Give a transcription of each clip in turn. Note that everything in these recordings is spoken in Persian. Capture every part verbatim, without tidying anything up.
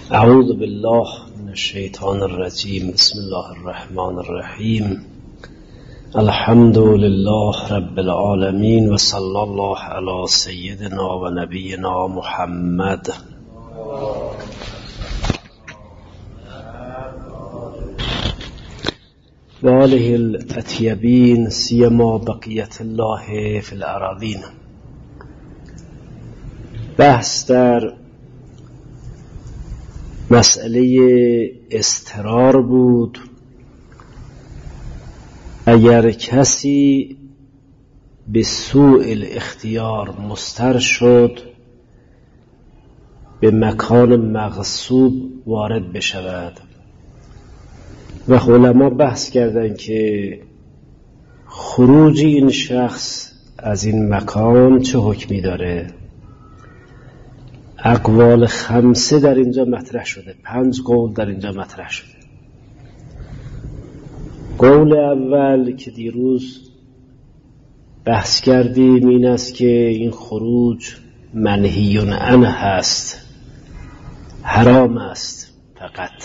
اعوذ بالله من الشیطان الرجیم. بسم الله الرحمن الرحیم. الحمد لله رب العالمین و صلی الله علی سیدنا و نبینا محمد. و آله الاطیبین سیما بقیت الله فی الارضین. بحث در مسئله اضطرار بود. اگر کسی به سوء الاختیار مضطر شد به مکان مغصوب وارد بشود، و علما بحث کردند که خروج این شخص از این مکان چه حکمی داره. اقوال خمسه در اینجا مطرح شده، پنج قول در اینجا مطرح شده. قول اول که دیروز بحث کردیم این است که این خروج منهی عنه هست، حرام است فقط.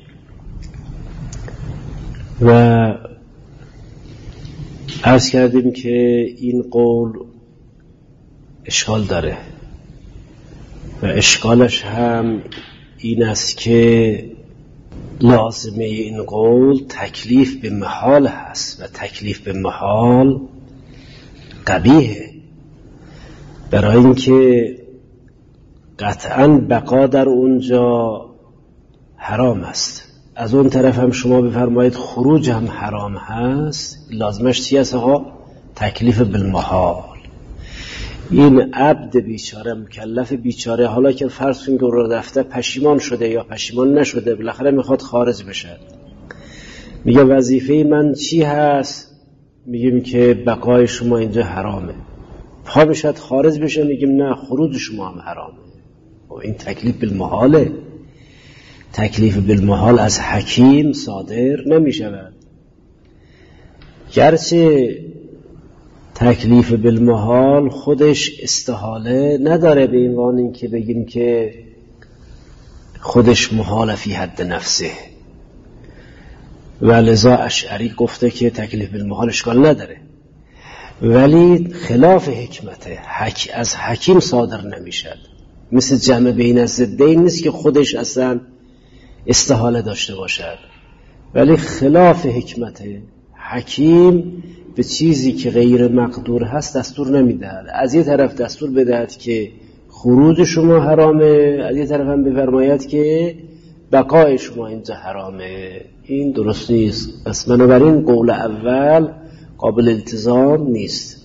و عرض کردیم که این قول اشکال داره و اشکالش هم این است که لازمه این قول تکلیف به محال هست و تکلیف به محال قبیحه، برای اینکه قطعا بقا در اونجا حرام است. از اون طرف هم شما بفرمایید خروج هم حرام هست، لازمش چی است؟ ها تکلیف بالمحال. این عبد بیچاره، مکلف بیچاره، حالا که فرض کنید که رو رفته پشیمان شده یا پشیمان نشده، بالاخره میخواد خارج بشه، میگه وظیفه من چی هست؟ میگیم که بقای شما اینجا حرامه. پا بشد خارج بشه، میگیم نه خروج شما هم حرامه. و این تکلیف بالمحاله. تکلیف بالمحال از حکیم صادر نمیشود. گرچه تکلیف بالمحال خودش استحاله نداره به عنوان این که بگیم که خودش محال فی حد نفسه، و لذا اشعری گفته که تکلیف بالمحال اشکال نداره، ولی خلاف حکمته، حک از حکیم صادر نمیشد. مثل جمع بین الضدین نیست که خودش اصلا استحاله داشته باشد، ولی خلاف حکمته. حکیم به چیزی که غیر مقدور هست دستور نمیدهد. از یه طرف دستور بدهد که خروج شما حرامه، از یه طرف هم بفرماید که بقای شما اینجا حرامه. این درست نیست. پس بنابراین قول اول قابل التزام نیست.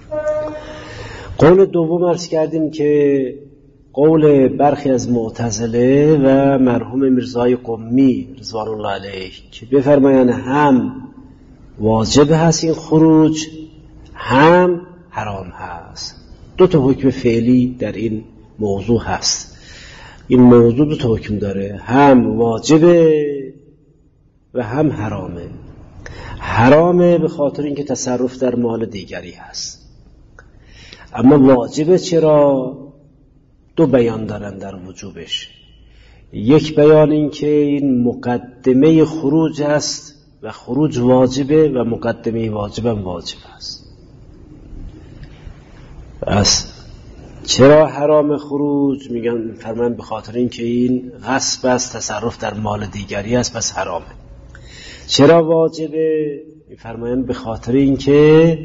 قول دوم عرض کردیم که قول برخی از معتزله و مرحوم میرزای قمی رضوان الله علیه که بفرمایند هم واجب هست این خروج، هم حرام هست. دو تا حکم فعلی در این موضوع هست. این موضوع دو تا حکم داره، هم واجبه و هم حرامه. حرامه به خاطر اینکه تصرف در مال دیگری هست، اما واجبه. چرا؟ دو بیان دارن در وجوبش. یک بیان این که این مقدمه خروج است و خروج واجبه و مقدمه واجبم واجب است. پس چرا حرام خروج؟ میگن فرمان به خاطر این که این غصب است، تصرف در مال دیگری است، پس حرامه. چرا واجبه؟ میفرمایند به خاطر این که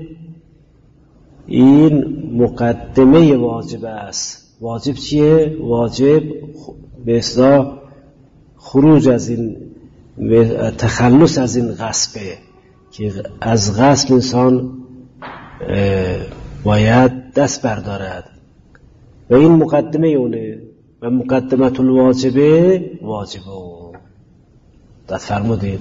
این مقدمه واجب است. واجب چیه؟ واجب به اصطلاح خروج از این، تخلص از این غصبه، که از غصب انسان باید دست بردارد و این مقدمه اونه. و مقدمت الواجبه واجبه. داد فرمودید.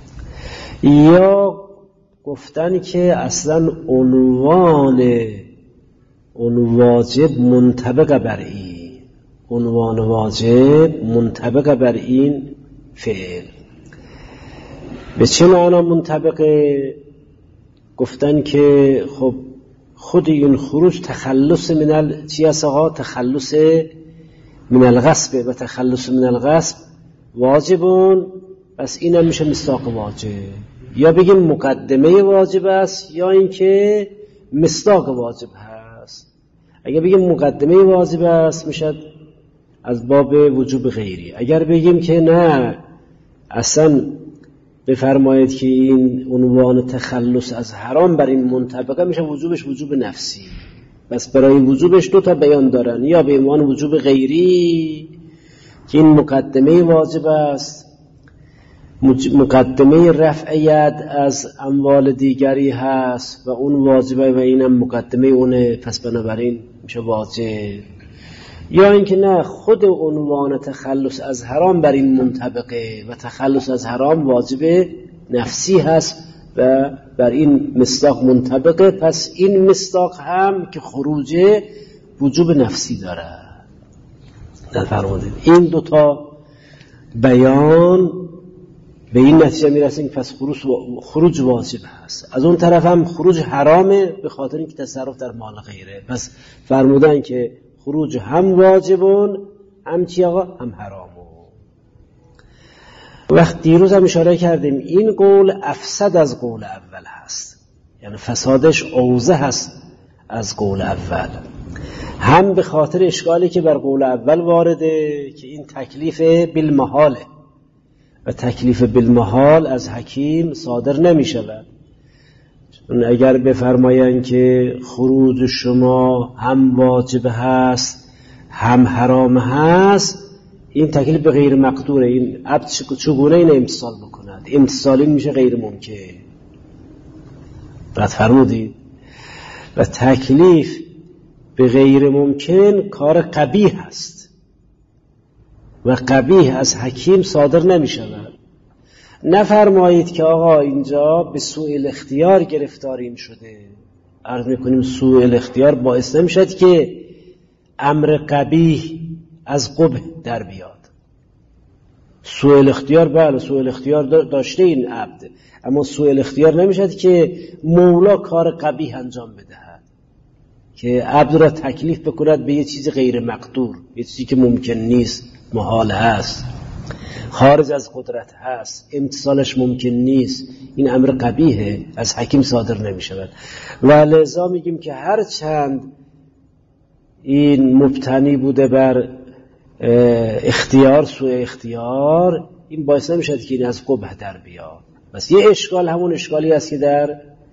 یا گفتن که اصلا عنوان اون واجب منطبق بر این، عنوان واجب منطبق بر این فعل. به چه معنا منطبقه؟ گفتن که خب خود این خروج تخلص من ال... چی است ها؟ تخلص من الغصب و تخلص من الغصب واجبون، پس اینم میشه مصداق واجب. یا بگیم مقدمه واجب است یا اینکه مصداق واجب هست. اگر بگیم مقدمه واجب است میشه از باب وجوب غیری. اگر بگیم که نه اصلا بفرمایید که این عنوان تخلص از حرام بر این منطبقه، میشه وجوبش وجوب نفسی. بس برای وجوبش دو تا بیان دارن، یا به عنوان وجوب غیری که این مقدمه واجب است، مقدمه رفع ید از اموال دیگری هست و اون واجبه و اینم مقدمه اونه، پس بنابراین میشه واجب. یا اینکه نه خود عنوان تخلص از حرام بر این منطبقه و تخلص از حرام واجب نفسی هست و بر این مصداق منطبقه، پس این مصداق هم که خروج وجوب نفسی داره. در فرمودید این دوتا بیان به این نتیجه میرسیم که پس خروج خروج واجب هست. از اون طرف هم خروج حرامه به خاطر اینکه تصرف در مال غیره. پس فرمودن که خروج هم واجبون هم چی آقا؟ هم حرامون. وقت دیروز هم اشاره کردیم این قول افسد از قول اول هست، یعنی فسادش اوضح هست از قول اول، هم به خاطر اشکالی که بر قول اول وارده که این تکلیف بالمحاله و تکلیف بالمحال از حکیم صادر نمی شود. اگر بفرمایند که خروج شما هم واجب هست هم حرام هست، این تکلیف به غیر مقدوره. این عبد چگونه این امتصال بکند؟ امتصالی میشه غیر ممکن. بعد فرمودید و تکلیف به غیر ممکن کار قبیح هست و قبیح از حکیم صادر نمی شود. نفرمایید که آقا اینجا به سوء الاختیار گرفتاریم شده. عرض میکنیم سوء الاختیار باعث نمیشد که امر قبیح از قبح در بیاد. سوء الاختیار بله سوء الاختیار داشته این عبد، اما سوء الاختیار نمیشد که مولا کار قبیح انجام بدهد، که عبد را تکلیف بکند به یه چیز غیر مقدور، یه چیزی که ممکن نیست، محال هست، خارج از قدرت هست، امتصالش ممکن نیست. این امر قبیحه، از حکیم صادر نمی شود. و لذا میگیم که هر چند این مبتنی بوده بر اختیار، سوء اختیار، این باعث نمی شود که این از قبح در بیاد. بس یه اشکال همون اشکالی است که در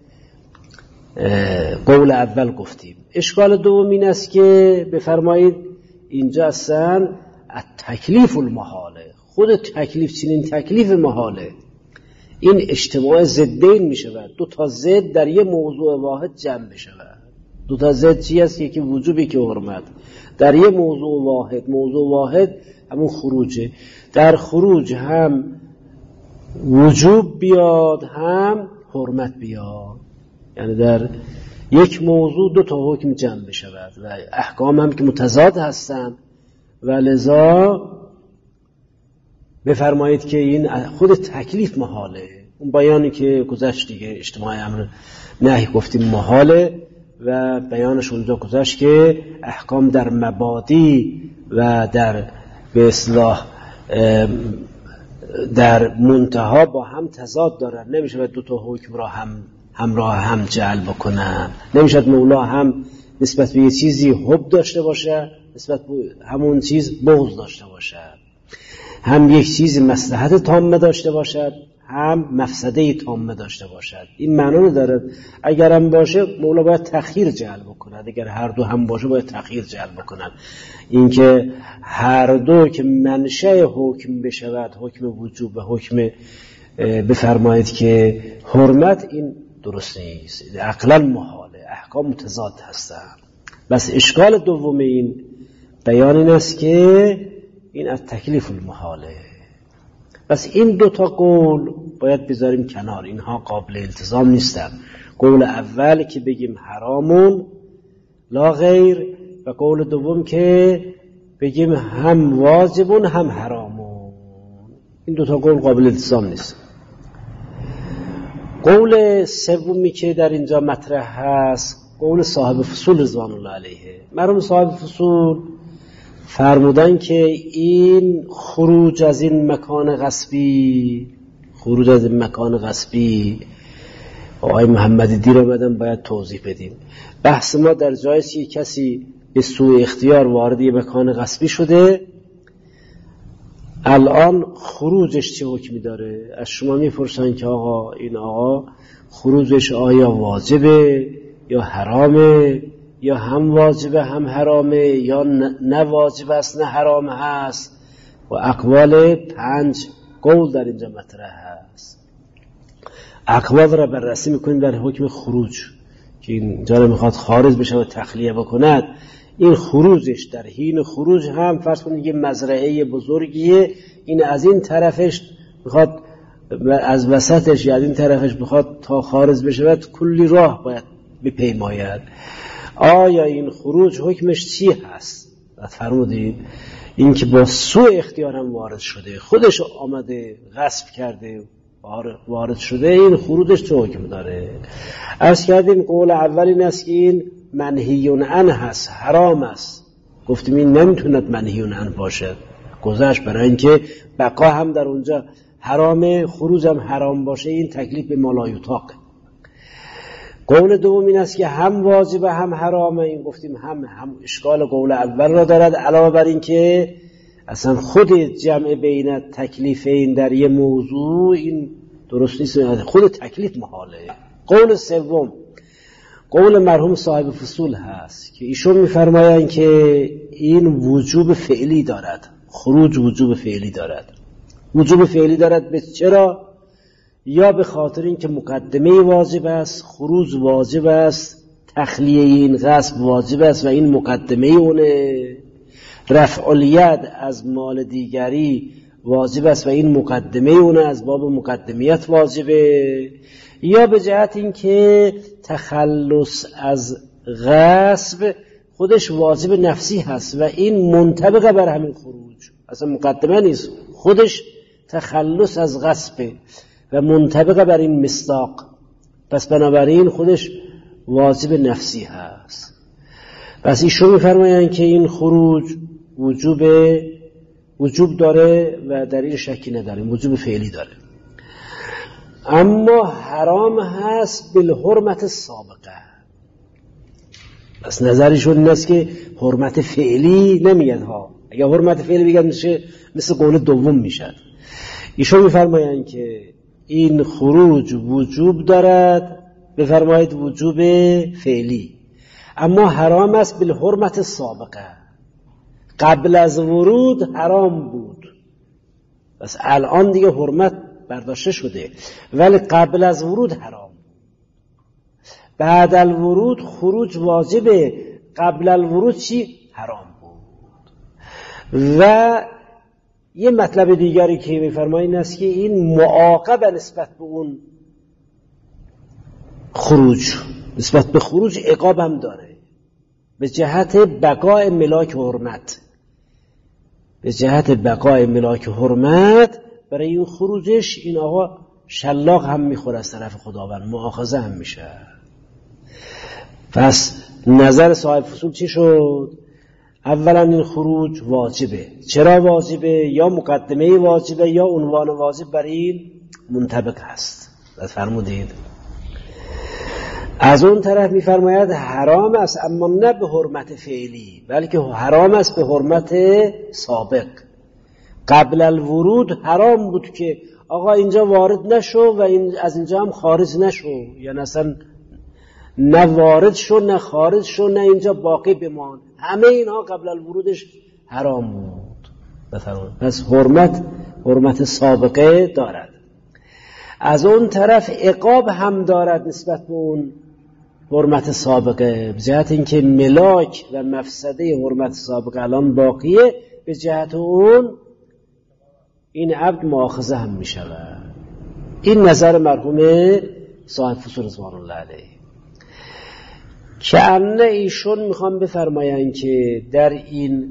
قول اول گفتیم. اشکال دوم این است که بفرمایید اینجا اصلا تکلیف المحاله، خود تکلیف چنین تکلیف محاله، این اجتماع ضدین می شود. دو تا ضد در یه موضوع واحد جمع می شود. دو تا ضد چی است؟ یکی وجوبی که حرمت، در یه موضوع واحد، موضوع واحد همون خروجه. در خروج هم وجوب بیاد هم حرمت بیاد، یعنی در یک موضوع دو تا حکم جمع می شود و احکام هم که متضاد هستند و لذا بفرمایید که این خود تکلیف محاله. اون بیانی که گذشت دیگه، اجتماع امر نهی گفتیم محاله و بیانش اونجا گذشت که احکام در مبادی و در به اصطلاح در منتها با هم تضاد دارن. نمیشه دو تا حکم را هم همراه هم جعل بکنن. نمیشه مولا هم نسبت به یه چیزی حب داشته باشه، نسبت به همون چیز بغض داشته باشه، هم یک چیز مصلحت تامه داشته باشد هم مفسده تامه داشته باشد. این معنی رو داره. اگر هم باشه مولا باید تأخیر جعل بکند، اگر هر دو هم باشه باید تأخیر جعل بکند. اینکه هر دو که منشأ حکم بشود، حکم وجوب و حکم بفرمایید که حرمت، این درست نیست، عقلا محاله، احکام متضاد هستند. بس اشکال دوم این بیان این است که این از تکلیف المحاله. بس این دو تا قول باید بذاریم کنار، اینها قابل التزام نیستن. قول اول که بگیم حرامون لا غیر و قول دوم که بگیم هم واجبون هم حرامون، این دو تا قول قابل التزام نیست. قول سومی که در اینجا مطرح هست قول صاحب فصول رضوان الله علیه. مرحوم صاحب فصول فرمودن که این خروج از این مکان غصبی خروج از این مکان غصبی آقای محمدی دیر آمدن باید توضیح بدیم. بحث ما در جایست که کسی به سوء اختیار وارد یه مکان غصبی شده، الان خروجش چه حکمی داره؟ از شما میپرسن که آقا این آقا خروجش آیا واجبه یا حرامه یا هم واجبه هم حرامه یا نه واجب است نه حرام هست؟ و اقوال پنج قول در اینجا مطرح هست. اقوال را بررسی میکنیم در حکم خروج که اینجا رو میخواد خارج بشه و تخلیه بکند. این خروجش در حین خروج هم فرض کنید یه مزرعه بزرگیه، این از این طرفش میخواد از وسطش یا از این طرفش میخواد تا خارج بشه و کلی راه باید بپیماید. آیا این خروج حکمش چی هست؟ فرمودید این که با سوء اختیار هم وارد شده، خودش آمده غصب کرده وارد شده، این خروجش چه حکم داره؟ عرض کردیم قول اول این است که این منهیون عنه هست، حرام است. گفتیم این نمیتوند منهیون عنه باشد، گذشت، برای اینکه بقا هم در اونجا حرامه، خروج هم حرام باشه، این تکلیف به مالایوتاق. قول دوم این است که هم واجبه هم حرامه، این گفتیم هم هم اشکال قول اول را دارد، علاوه بر این که اصلا خود جمع بین تکلیفین در یه موضوع این درست نیست، خود تکلیف محاله. قول سوم قول مرحوم صاحب فصول هست که ایشون میفرمایند که این وجوب فعلی دارد، خروج وجوب فعلی دارد. وجوب فعلی دارد به چرا؟ یا به خاطر این که مقدمه واجب است، خروج واجب است، تخلیه این غصب واجب است و این مقدمه اونه، رفع الید از مال دیگری واجب است و این مقدمه اونه، از باب مقدمیت واجبه، یا به جهت این که تخلص از غصب خودش واجب نفسی هست و این منطبق بر همین خروج، اصلا مقدمه نیست، خودش تخلص از غصب و منطبق بر این مصداق، پس بنابراین خودش واجب نفسی هست. پس ایشون می‌فرمایند که این خروج وجوب وجوب داره و در این شکی نداره، وجوب فعلی داره. اما حرام هست بالحرمت سابقه. پس نظرشون این است که حرمت فعلی نمیاد ها، اگر حرمت فعلی بگن میشه مثل قول دوم میشد. ایشون می‌فرمایند که این خروج وجوب دارد، بفرمایید وجوب فعلی، اما حرام است بالحرمت سابقه. قبل از ورود حرام بود، بس الان دیگه حرمت برداشته شده، ولی قبل از ورود حرام. بعد الورود خروج واجبه، قبل الورود چی؟ حرام بود. و یه مطلب دیگری که می‌فرمایید این است که این معاقب نسبت به اون خروج، نسبت به خروج عقاب هم داره، به جهت بقای ملاک حرمت، به جهت بقای ملاک حرمت برای این خروجش این آقا شلاق هم میخوره از طرف خداوند، مؤاخذه هم میشه. پس نظر صاحب فصول چی شد؟ اولا این خروج واجبه. چرا واجبه؟ یا مقدمه واجبه یا عنوان واجب بر این منطبق هست. فرمودید. از اون طرف میفرماید حرام است، اما نه به حرمت فعلی، بلکه حرام است به حرمت سابق. قبل الورود حرام بود که آقا اینجا وارد نشو و این از اینجا هم خارج نشو، یعنی اصلا نه وارد شو نه خارج شو نه اینجا باقی بمان، همه اینها قبل الورودش حرام بود. پس حرمت حرمت سابقه دارد. از اون طرف عقاب هم دارد نسبت به اون حرمت سابقه، به جهت اینکه ملاک و مفسده حرمت سابقه الان باقیه، به جهت اون این عبد مؤاخذه هم می شود. این نظر مرحوم صاحب فصول رضوان الله علیه، که امنه ایشون میخوام بفرمایند که در این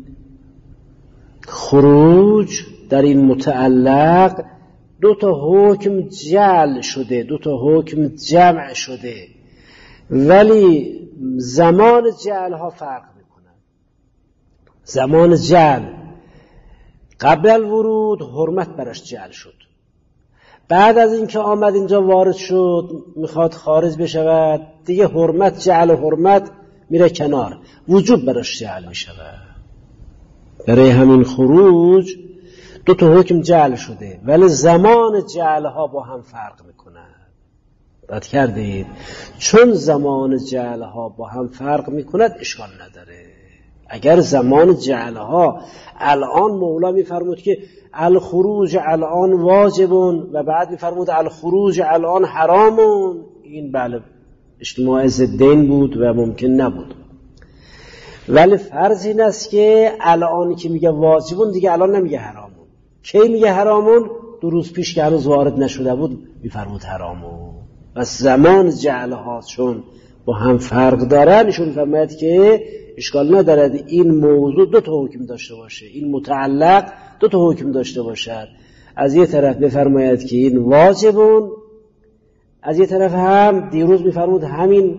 خروج، در این متعلق دو تا حکم جعل شده، دو تا حکم جمع شده، ولی زمان جعل ها فرق میکنن. زمان جعل قبل الورود حرمت براش جعل شد، بعد از اینکه آمد اینجا وارد شد میخواد خارج بشود دیگه حرمت جعل و حرمت میره کنار، وجوب براش جعل میشود. برای همین خروج دو تا حکم جعل شده ولی زمان جعلها با هم فرق میکنه. دقت کردید؟ چون زمان جعلها با هم فرق میکند اشکال نداره. اگر زمان جعلها الان مولا میفرمود که الخروج الان واجبون و بعد میفرمود الخروج الان حرامون، این بله اجتماع ضدین بود و ممکن نبود. ولی فرض این است که الان که میگه واجبون دیگه الان نمیگه حرامون. کی میگه حرامون؟ دو روز پیش که هنوز وارد نشده بود میفرمود حرامون. و زمان جعلها چون با هم فرق دارن ایشون فرماید که اشکال ندارد این موضوع دو تا حکم داشته باشه، این متعلق دو تا حکم داشته باشد. از یه طرف بفرماید که این واجبون، از یه طرف هم دیروز میفرمود همین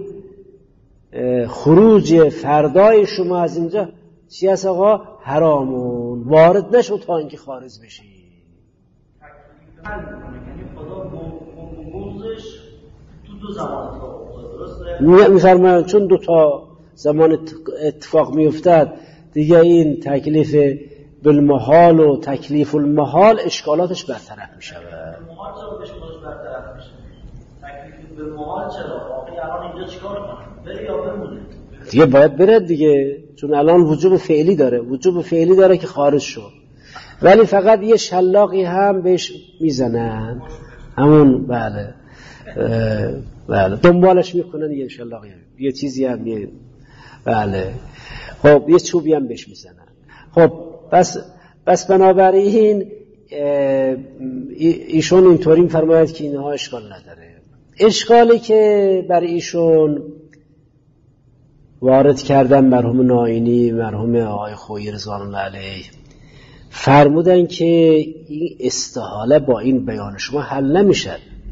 خروج فردای شما از اینجا چی هست آقا؟ حرامون، وارد نشو تا اینکه خارج بشی. یعنی خدا موضوعش تو دو زمان درسته؟ میفرماید چون دو تا زمان اتفاق میافتد دیگه این تکلیف بالمحال و تکلیف المحال اشکالاتش برطرف میشه. المحال چرا بهش خودش برطرف میشه؟ تکلیف بالمحال چرا؟ واقعی الان اینجا چیکار کنم؟ بره یا بمونه؟ دیگه باید بره دیگه، چون الان وجوب فعلی داره، وجوب فعلی داره که خارج شد، ولی فقط یه شلاقی هم بهش میزنن همون بله بله دنبالش میکنن یه شلاقی هم. یه چیزی هم یه بله خب یه چوبی هم بهش میزنن. خب بس بس بنابراین ایشون اینطوری میفرماید که اینها اشکال نداره. اشکالی که بر ایشون وارد کردن مرحوم ناینی، مرحوم آقای خویی رضوان الله علیه، فرمودن که این استحاله با این بیان شما حل نمیشه،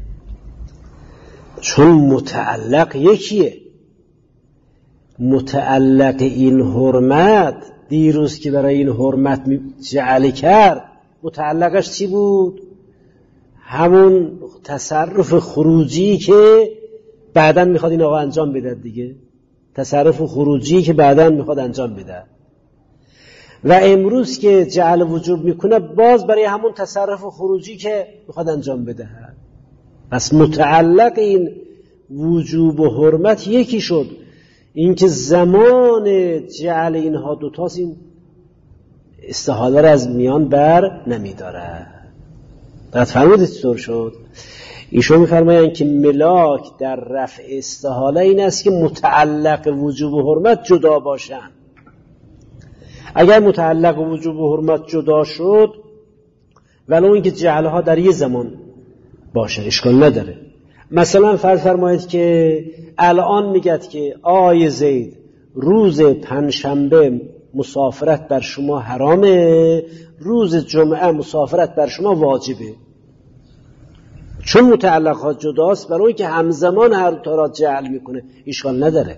چون متعلق یکیه. متعلق این حرمت دیروز که برای این حرمت جعل کرد متعلقش چی بود؟ همون تصرف خروجی که بعداً میخواد این آقا انجام بده دیگه، تصرف خروجی که بعداً میخواد انجام بده. و امروز که جعل وجوب میکنه باز برای همون تصرف خروجی که میخواد انجام بده. پس متعلق این وجوب و حرمت یکی شد. اینکه زمان جعل اینها دوتاست این استحاله را از میان بر نمیداره. دقت فرمودید چطور شد؟ ایشون میفرمایند که ملاک در رفع استحاله این است که متعلق وجوب و حرمت جدا باشن. اگر متعلق وجوب و حرمت جدا شد ولو اینکه جعلها در یه زمان باشه اشکال نداره. مثلا فرض فرمایید که الان میگد که آی زید روز پنجشنبه مسافرت بر شما حرامه، روز جمعه مسافرت بر شما واجبه. چون متعلقات جداست برای که همزمان هر دو را جعل میکنه اشکال نداره.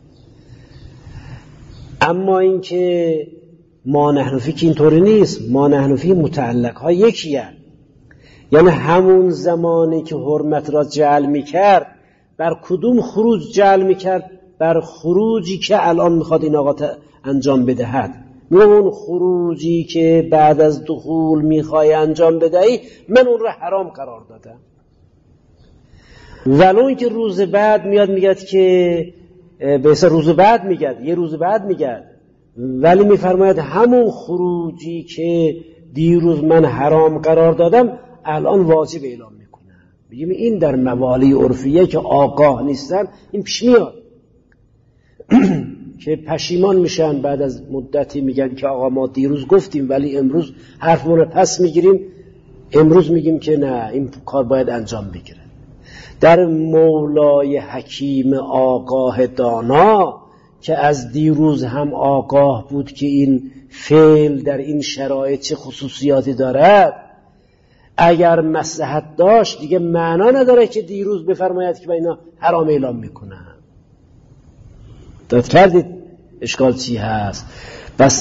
اما اینکه ما نحنفی که اینطوری نیست، ما نحنفی متعلق ها یکیه، یعنی همون زمانی که حرمت را جعل میکرد بر کدوم خروج جعل میکرد؟ بر خروجی که الان میخواد این آقا انجام بدهد. میگم اون خروجی که بعد از دخول میخوای انجام بدهی من اون را حرام قرار دادم. ولو اینکه روز بعد میاد میگد که به حساب روز بعد میگد یه روز بعد میگد، ولی میفرماید همون خروجی که دیروز من حرام قرار دادم الان واجب اعلام میکنم. بگیم این در موالی عرفیه که آگاه نیستن این پیش میاد که پشیمان میشن، بعد از مدتی میگن که آقا ما دیروز گفتیم ولی امروز حرفمون رو پس میگیریم، امروز میگیم که نه این کار باید انجام بگیره. در مولای حکیم آگاه دانا که از دیروز هم آگاه بود که این فعل در این شرایط چه خصوصیاتی دارد، اگر مصلحت داشت دیگه معنا نداره که دیروز بفرماید که من اینا حرام اعلام میکنم. داد کردید اشکال چی هست؟ بس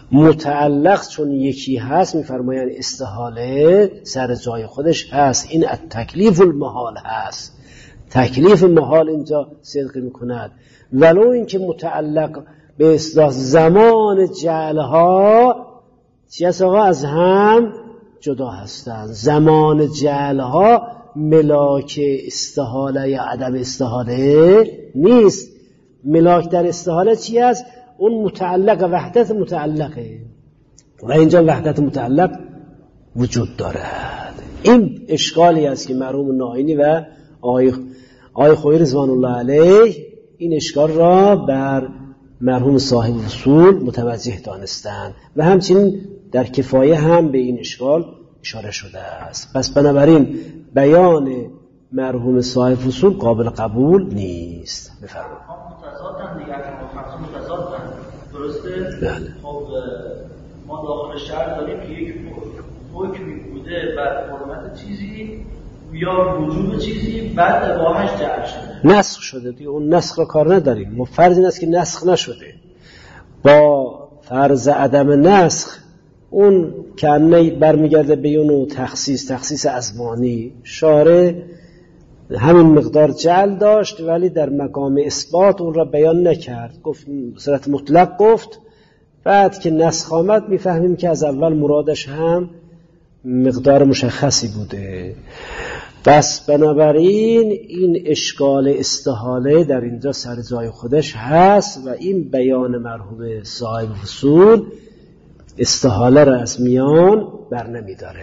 متعلق چون یکی هست میفرمایند استحاله سر جای خودش هست. این تکلیف المحال هست، تکلیف محال اینجا صدق میکند، ولو اینکه متعلق به اصطلاح زمان جعلها چی هست آقا؟ از هم جدا هستند. زمان جعلها ملاک استحاله یا عدم استحاله نیست. ملاک در استحاله چی هست؟ اون متعلق، وحدت متعلقه و اینجا وحدت متعلق وجود دارد. این اشکالی است که مرحوم ناینی و آقای آقای خویی رضوان الله علیه این اشکال را بر مرحوم صاحب اصول متوجه دانستند و همچنین در کفایه هم به این اشکال اشاره شده است. پس بنابراین بیان مرحوم صاحب اصول قابل قبول نیست. بفرمایید. متضادن دیگه، اگه متضادن درسته؟ بله. خب ما داخل شهر داریم که یک حکمی بوده بر حرمت چیزی یا وجود چیزی بعد اباحش جعل شده، نسخ شده دیگه. اون نسخ را کار نداریم. ما فرض این است که نسخ نشده. با فرض عدم نسخ اون کنه برمیگرده به اون تخصیص، تخصیص ازمانی. شارع همین مقدار جعل داشت ولی در مقام اثبات اون را بیان نکرد، گفت صورت مطلق گفت. بعد که نسخ آمد میفهمیم که از اول مرادش هم مقدار مشخصی بوده. بس بنابراین این اشکال استحاله در اینجا سر جای خودش هست و این بیان مرحوم صاحب اصول استحاله را از میان بر نمی داره.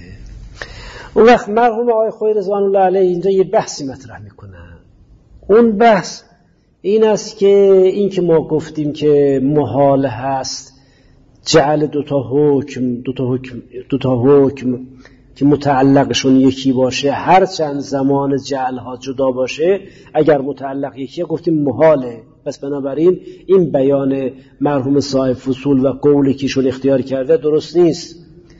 اون وقت مرحوم آقای خویی رضوان الله علیه اینجا یه بحثی مطرح میکنن. اون بحث این است که این که ما گفتیم که محال هست جعل دوتا حکم دوتا حکم دوتا حکم که متعلقشون یکی باشه، هر چند زمان جعلها جدا باشه، اگر متعلق یکیه گفتیم محاله. پس بنابراین این بیان مرحوم صاحب اصول و قولی که ایشون اختیار کرده درست نیست.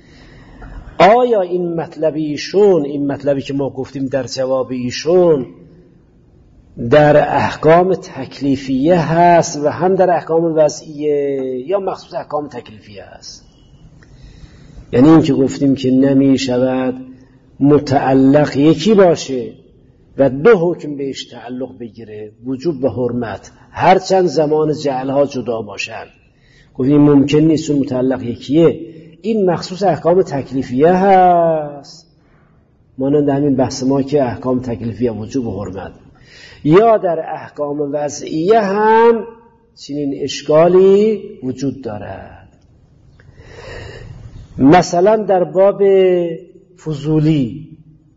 آیا این مطلبی ایشون، این مطلبی که ما گفتیم در جواب ایشون، در احکام تکلیفیه هست و هم در احکام وضعیه یا مخصوص احکام تکلیفیه هست؟ یعنی این که گفتیم که نمی شود متعلق یکی باشه و دو حکم بهش تعلق بگیره، وجوب و حرمت، هرچند زمان جعلها جدا باشن، گفتیم ممکن نیست چون متعلق یکیه. این مخصوص احکام تکلیفیه هست، مانند همین بحث ما که احکام تکلیفیه وجوب و حرمت. یا در احکام وضعیه هم چنین اشکالی وجود دارد. مثلا در باب فضولی،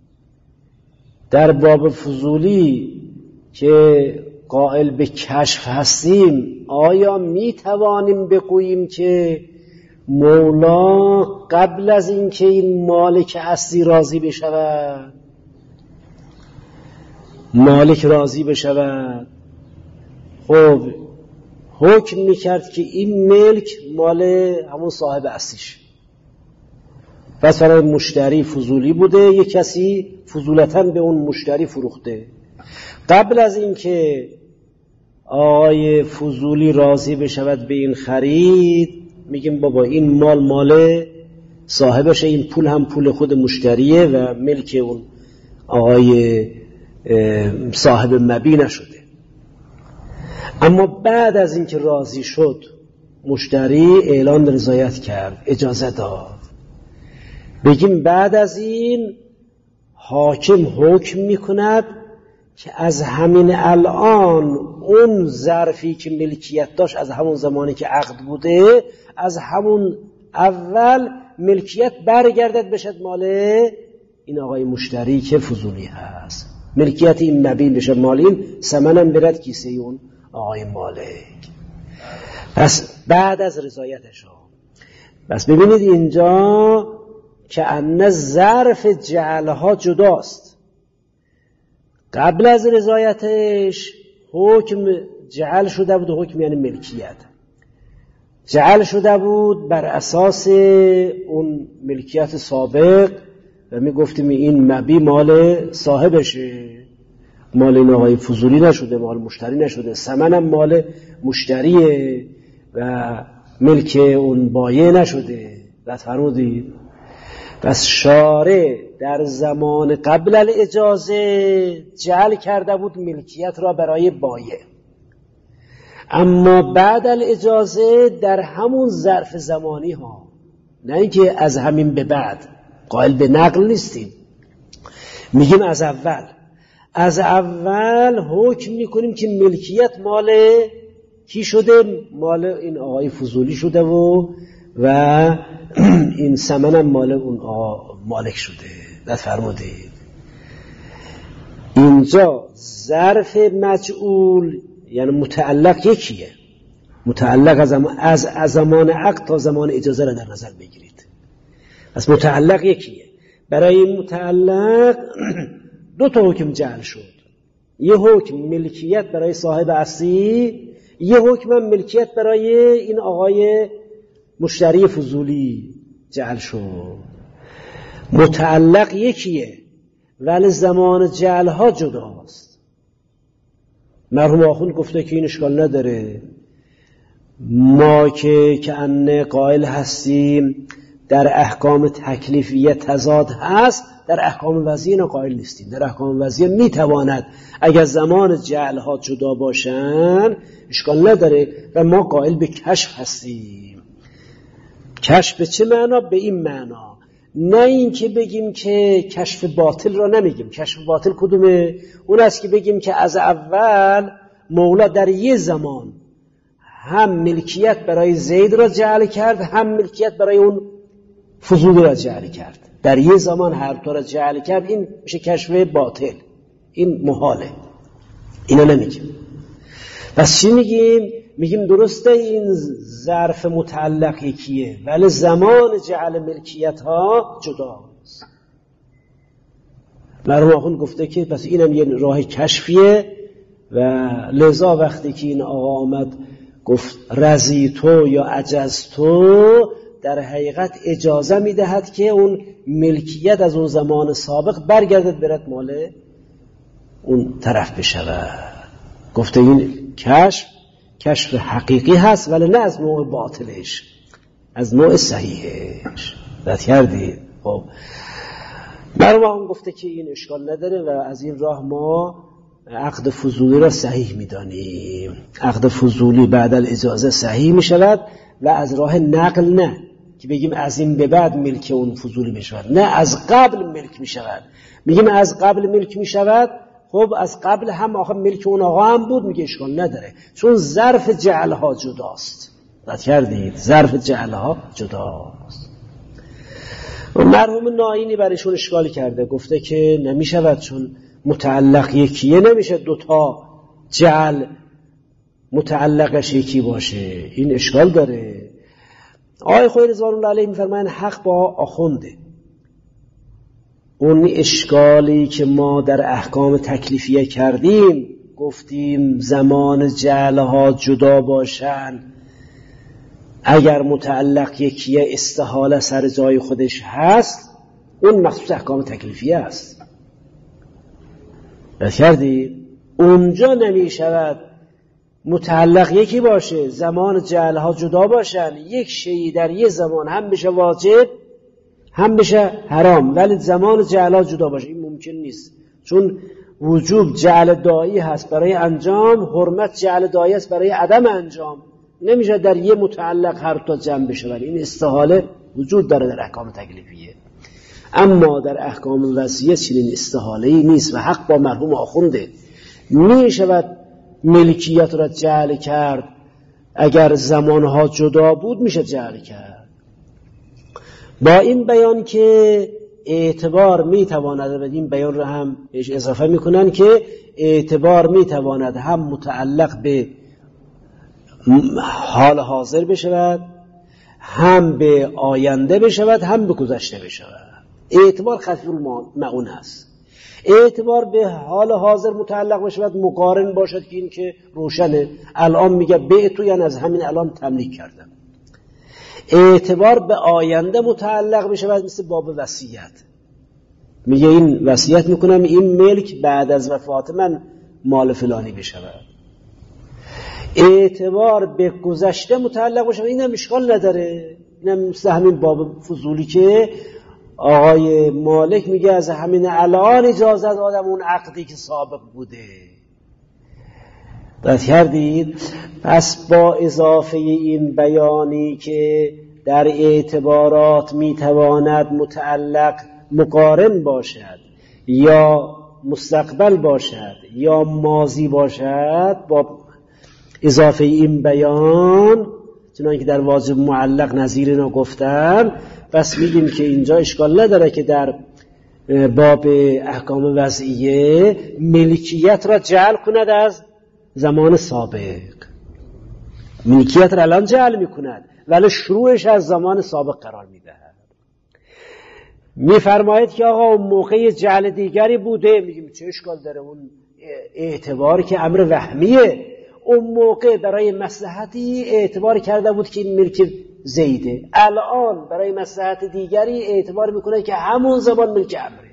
در باب فضولی که قائل به کشف هستیم، آیا می توانیم بگوییم که مولا قبل از اینکه این مالک اصلی راضی بشود، مالک راضی بشود، خب حکم میکرد که این ملک مال همون صاحب اصلیش، پس برای مشتری فضولی بوده، یک کسی فضولتاً به اون مشتری فروخته. قبل از اینکه آقای فضولی راضی بشود به این خرید، میگیم بابا این مال مال صاحبشه، این پول هم پول خود مشتریه و ملک اون آقای صاحب مبی نشده. اما بعد از اینکه راضی شد، مشتری اعلان رضایت کرد، اجازه داد، بگیم بعد از این حاکم حکم میکند که از همین الان اون ظرفی که ملکیت داشت از همون زمانی که عقد بوده، از همون اول ملکیت برگردد بشد مال این آقای مشتری که فضولی هست، ملکیت این مبین بشد مال این، ثمنم برد کیسه اون آقای مالک. پس بعد از رضایتش ها. بس ببینید اینجا که ان ظرف جعلها جداست. قبل از رضایتش حکم جعل شده بود، حکم یعنی ملکیت جعل شده بود بر اساس اون ملکیت سابق و می گفتیم این مبی مال صاحبشه، مال این آقای فضولی نشده، مال مشتری نشده، ثمنم مال مشتریه و ملک اون بایع نشده. بعد فرمودید پس شارع در زمان قبل الاجازه جعل کرده بود ملکیت را برای بایع، اما بعد الاجازه در همون ظرف زمانی ها، نه اینکه از همین به بعد، قائل به نقل نیستیم، میگیم از اول از اول حکم میکنیم که ملکیت مال کی شده؟ مال این آقای فضولی شده و و این ثمن هم مال اون آقا مالک شده. بعد فرمودید اینجا ظرف مجعول یعنی متعلق یکیه، متعلق از زمان از, از زمان عقد تا زمان اجازه را در نظر بگیرید. پس متعلق یکیه. برای این متعلق دو تا حکم جعل شد، یه حکم ملکیت برای صاحب اصلی، یه حکم ملکیت برای این آقای مشتری فضولی جعل شد. متعلق یکیه ولی زمان جعل ها جداست. مرحوم آخوند گفته که این اشکال نداره، ما که کأنه قائل هستیم در احکام تکلیفیه تضاد هست، در احکام وضعیه قائل نیستیم. در احکام وضعیه میتواند اگر زمان جعل ها جدا باشن اشکال نداره و ما قائل به کشف هستیم. کشف به چه معنا؟ به این معنا، نه این که بگیم که کشف باطل را نمیگیم. کشف باطل کدومه؟ اون است که بگیم که از اول مولا در یه زمان هم ملکیت برای زید را جعل کرد، هم ملکیت برای اون فضولی را جعل کرد. در یه زمان هر دو را جعل کرد. این میشه کشف باطل، این محاله، اینو نمیگیم. پس چی میگیم؟ میگیم درسته این ظرف متعلق یکیه ولی زمان جعل ملکیت ها جداست. مرحوم آخوند گفته که پس اینم یه راه کشفیه و لذا وقتی که این آقا آمد گفت رضی تو یا عجز تو، در حقیقت اجازه میدهد که اون ملکیت از اون زمان سابق برگردد برد مال اون طرف بشود. گفته این کشف کشف حقیقی هست ولی نه از نوع باطلش، از نوع صحیحش. رد کردید؟ خب مرحوم آخوند گفته که این اشکال نداره و از این راه ما عقد فضولی را صحیح میدانیم. عقد فضولی بعد الاجازه صحیح میشود و از راه نقل نه که بگیم از این به بعد ملک اون فضولی میشود، نه از قبل ملک میشود. میگیم از قبل ملک میشود، خب از قبل هم آخه ملک اون آقا هم بود، میگه اشکال نداره چون ظرف جعلها جداست. رد کردید؟ ظرف جعلها جداست. مرحوم ناینی برایشون اشکالی کرده، گفته که نمیشود چون متعلق یکیه نمیشه دوتا جعل متعلقش یکی باشه، این اشکال داره. آقای خویی رضوان الله علیه میفرمایند حق با آخونده. اون اشکالی که ما در احکام تکلیفیه کردیم، گفتیم زمان جعلها جدا باشن، اگر متعلق یکیه استحاله سر جای خودش هست، اون مخصوص احکام تکلیفیه است. رد کردی؟ اونجا نمی شود متعلق یکی باشه زمان جعلها جدا باشن، یک شیء در یک زمان هم بشه واجب هم بشه حرام ولی زمان جعلها جدا باشه، این ممکن نیست. چون وجوب جعل دایی هست برای انجام، حرمت جعل دایی هست برای عدم انجام. نمیشه در یه متعلق هر تا جمع بشه، ولی این استحاله وجود داره در احکام تکلیفیه. اما در احکام وضعیه چنین استحاله‌ای نیست و حق با مرحوم آخونده. می شود ملکیت را جعل کرد، اگر زمانها جدا بود میشه جعل کرد. با این بیان که اعتبار میتواند، و این بیان را هم اضافه میکنن که اعتبار میتواند هم متعلق به حال حاضر بشود، هم به آینده بشود، هم به گذشته بشود. اعتبار خفیف المعون است. اعتبار به حال حاضر متعلق بشود، مقارن باشد که این که روشنه، الان میگه به تو یعنی از همین الان تملیک کردم. اعتبار به آینده متعلق بشود، مثل باب وصیت، میگه این وصیت میکنم این ملک بعد از وفات من مال فلانی بشود. اعتبار به گذشته متعلق باشه این هم اشکال نداره. این هم مثل همین باب فضولی که آقای مالک میگه از همین الان اجازه دادم اون عقدی که سابق بوده. دقت کردید؟ پس با اضافه این بیانی که در اعتبارات میتواند متعلق مقارن باشد یا مستقبل باشد یا ماضی باشد، با اضافه این بیان چنانکه در واجب معلق نظیر اینا گفتن، پس میگیم که اینجا اشکال نداره که در باب احکام وضعیه ملکیت را جعل کند از زمان سابق. ملکیت را الان جعل میکند ولی شروعش از زمان سابق قرار میدهد. میفرماید که آقا اون موقع جعل دیگری بوده، میگیم چه اشکال داره، اون اعتبار که امر وهمیه. اون موقع برای مصلحتی اعتبار کرده بود که این ملک زیده، الان برای مصلحت دیگری اعتبار میکنه که همون زمان ملک امره.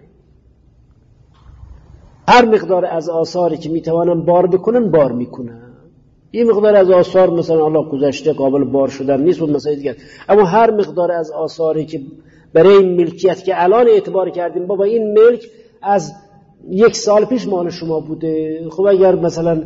هر مقدار از آثاری که میتوانن بار بکنن بار میکنن. این مقدار از آثار مثلا الله گذشته قابل بار شدن نیست و مثلا دیگه، اما هر مقدار از آثاری که برای این ملکیت که الان اعتبار کردیم بابا این ملک از یک سال پیش مال شما بوده، خب اگر مثلا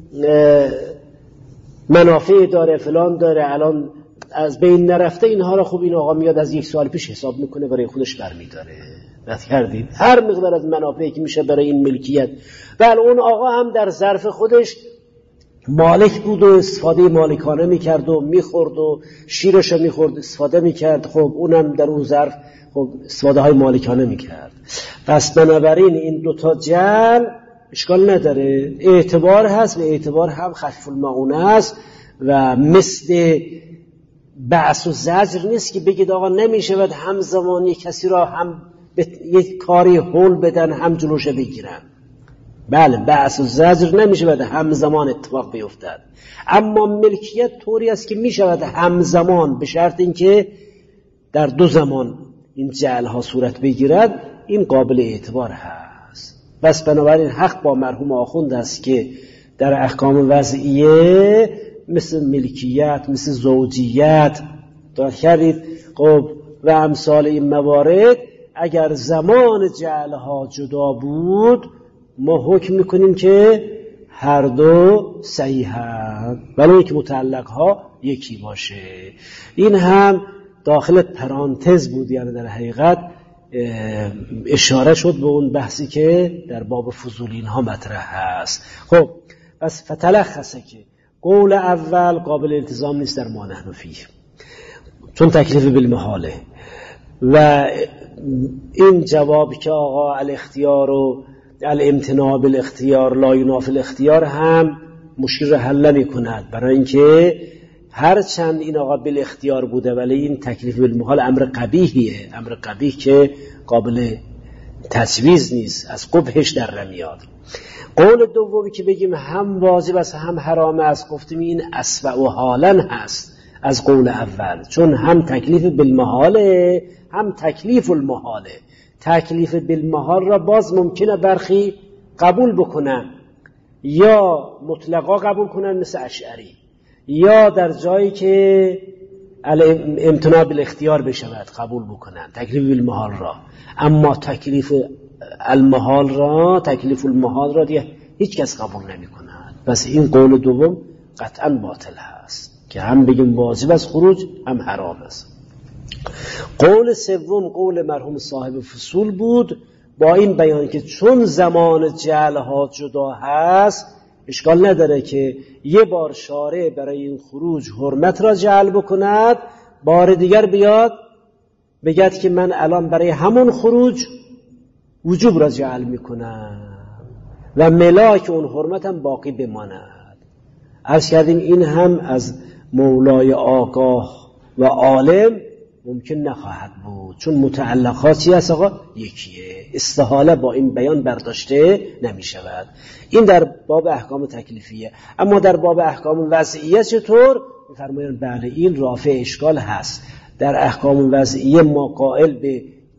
منافع داره فلان داره الان از بین نرفته اینها را، خب این آقا میاد از یک سال پیش حساب میکنه برای خودش برمیداره. رد کردید؟ هر مقدار از منافعی که میشه برای این ملکیت، بله اون آقا هم در ظرف خودش مالک بود و استفاده مالکانه میکرد و میخورد و شیرش رو میخورد استفاده میکرد، خب اونم در اون ظرف خب استفاده های مالکانه میکرد. پس بنابراین این دوتا جعل اشکال نداره، اعتبار هست و اعتبار هم خفیف المعونه است و مثل بعث و زجر نیست که بگید آقا نمیشه و همزمان یک کسی را هم یک کاری هول بدن هم جلوش بگیرن. بله بعث و زجر نمیشه و همزمان اتفاق بیفتد، اما ملکیت طوری است که میشود همزمان به شرط اینکه در دو زمان این جعل ها صورت بگیرد، این قابل اعتبار هست. بس بنابراین حق با مرحوم آخوند است که در احکام وضعیه مثل ملکیت مثل زوجیت داد کردید خب و امثال این موارد اگر زمان جعل ها جدا بود ما حکم میکنیم که هر دو صحیحند ولی که متعلق ها یکی باشه. این هم داخل پرانتز بود، یعنی در حقیقت اشاره شد به اون بحثی که در باب فضولین ها مطرح هست. خب پس فتلخصه که قول اول قابل التزام نیست در ما نحن فیه چون تکلیف بالمحاله، و این جواب که آقا الاختیار و الامتناع بالاختیار لا ینافی الاختیار هم مشکل رو حل نمی کند، برای اینکه هر چند این آقا بالاختیار بوده ولی این تکلیف بالمحال امر قبیحیه، امر قبیح که قابل تجویز نیست، از قبحش در نمیاد. قول دومی که بگیم هم واجب است هم حرام است، گفتیم این اسوأ و حالا هست از قول اول، چون هم تکلیف بالمحاله هم تکلیف المحاله. تکلیف بالمحال را باز ممکنه برخی قبول بکنن یا مطلقا قبول کنن مثل اشعری، یا در جایی که امتناع بالاختیار بشود قبول بکنن تکلیف بالمحال را، اما تکلیف المحال را تکلیف المحال را دیگه هیچ کس قبول نمی کند. پس این قول دوم قطعا باطل هست که هم بگیم واجب از خروج هم حرام است. قول سوم قول مرحوم صاحب فصول بود با این بیان که چون زمان جعل ها جدا هست اشکال نداره که یه بار شارع برای این خروج حرمت را جعل بکند، بار دیگر بیاد بگد که من الان برای همون خروج وجوب را جعل میکنم و ملاک اون حرمت هم باقی بماند. عرض کردیم این هم از مولای آگاه و عالم ممکن نخواهد بود، چون متعلقاتی هست آقا یکیه، استحاله با این بیان برداشته نمی شود. این در باب احکام تکلیفیه. اما در باب احکام وضعیه چطور؟ می‌فرمایند بله این رافع اشکال هست. در احکام وضعیه ما قائل به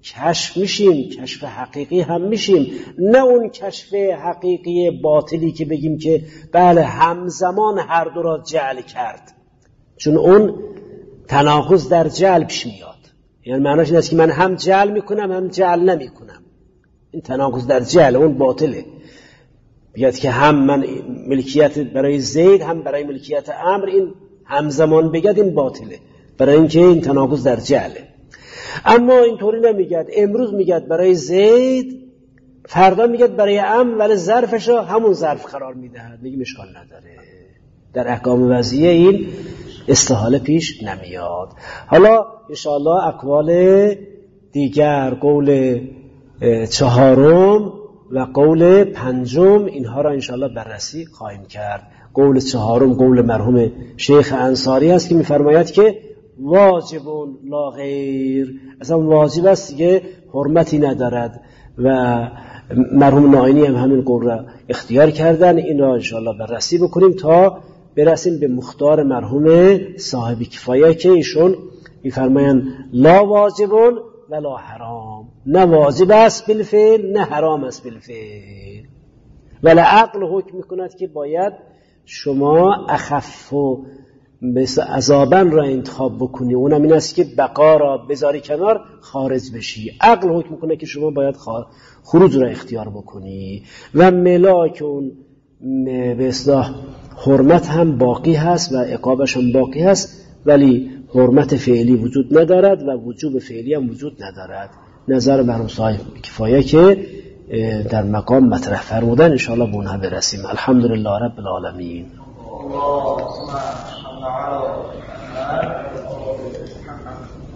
کشف میشیم، کشف حقیقی هم میشیم، نه اون کشف حقیقی باطلی که بگیم که بله همزمان هر دو را جعل کرد، چون اون تناقض در جعل پیش میاد. یعنی معناش این است که من هم جعل میکنم هم جعل نمیکنم، این تناقض در جعل، اون باطله. بیاد که هم من ملکیت برای زید هم برای ملکیت عمر، این همزمان بگد، این باطله، برای اینکه این تناقض در جعله. اما اینطوری نمیگد، امروز میگد برای زید، فردا میگد برای عمرو، ولی ظرفش رو همون ظرف قرار میدهد، میگیم اشکال نداره. در احکام وضعیه این استحاله پیش نمیاد. حالا انشاءالله اقوال دیگر، قول چهارم و قول پنجم، اینها را انشاءالله بررسی خواهیم کرد. قول چهارم قول مرحوم شیخ انصاری است که میفرماید که واجبون لا غیر، اصلا واجب است دیگه، حرمتی ندارد، و مرحوم نائینی هم همین قول را اختیار کردن. این را انشاءالله بررسی بکنیم تا برسیم به مختار مرحوم صاحب کفایه که ایشون میفرمایند لا واجبون ولا حرام، نه واجب است بالفعل نه حرام است بالفعل، ولی عقل حکم میکند که باید شما اخف و عذابا را انتخاب بکنی، اونم این است که بقا را بذاری کنار، خارج بشی. عقل حکم میکنه که شما باید خروج را اختیار بکنی، و ملاک اون به اصطلاح حرمت هم باقی هست و عقابش هم باقی هست، ولی حرمت فعلی وجود ندارد و وجوب فعلی هم وجود ندارد. نظر مرحوم صاحب کفایه که در مقام مطرح فرمودن، انشاءالله به اونها برسیم. الحمدلله رب العالمین. اللهم صل على محمد.